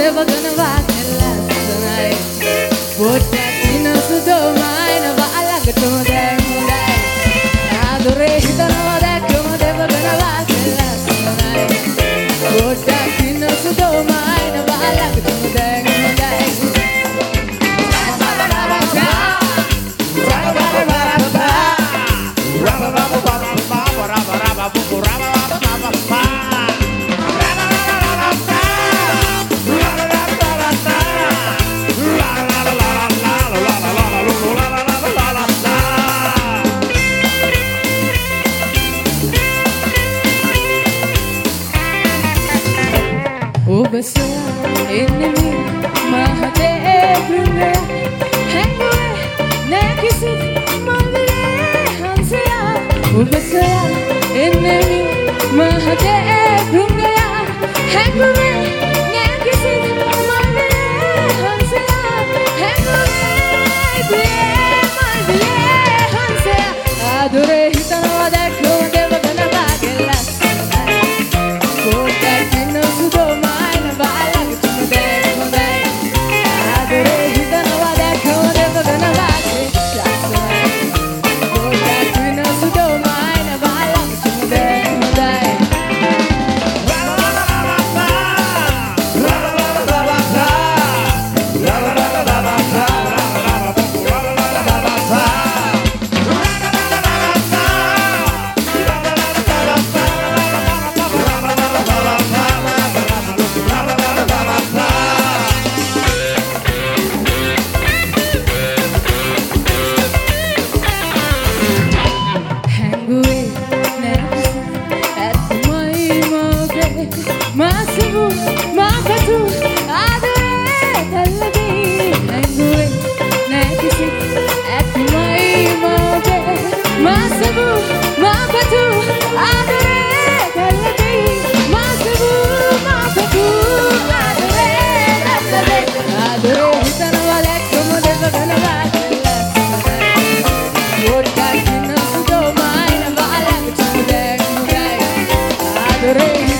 දෙව ගනවා ලස්සනයි පොඩ්ඩක් ඉනසුදෝමයි නවා ළඟටම දැන් හොඳයි ආදරේ හිතනවා දැක්කම දෙව ගනවා ලස්සනයි පොඩ්ඩක් ඉනසුදෝමයි නවා ළඟටම දැන් හොඳයි ඔබසලා එන්නේ මහතේ බෘංගය හැංගුවේ නෑ කිසිත් මල්විලේ හංසයා ඔබසලා එන්නේ මහතේ බෘංගය හැංගුවේ නෑ කිසිත් මල්විලේ හංසයා හැංගුවේ මල්විලේ හංසයා ආදරේ හිතනවා දැක්කම දෙව ගනවා ලස්සනයි පොඩ්ඩක් ඉනසුදෝමයි Masivu, mafatu, adore, tallagi, hanguwe, nakisi, atmai moge. Masivu, mafatu, adore, tallagi, masivu, mafatu, adore, tallagi, adore, hitanawa lekkum deva ganawa lassanai. Poddak inasudomai nawa ළඟටම දැන් හොඳයි. adore